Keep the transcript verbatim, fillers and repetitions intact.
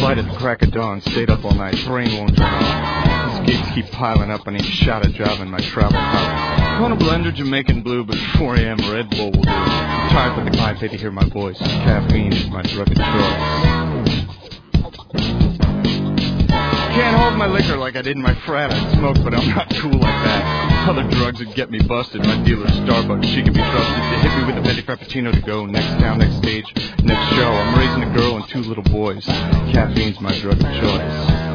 Fight at the crack of dawn, stayed up all night, brain won't turn on. These gigs keep piling up, I need a shot of job in my travel pouch. Corona blender, Jamaican blue, but four a.m. Red Bull will do. I'm tired, but the client paid to hear my voice. Caffeine is my drug of choice. Can't hold my liquor like I did in my frat. I smoke, but I'm not cool like that. Other drugs would get me busted. My dealer's Starbucks, she can be trusted to hit me with a Betty Frappuccino to go. Next town, next stage, next show. I'm raising a girl and two little boys. Caffeine's my drug of choice.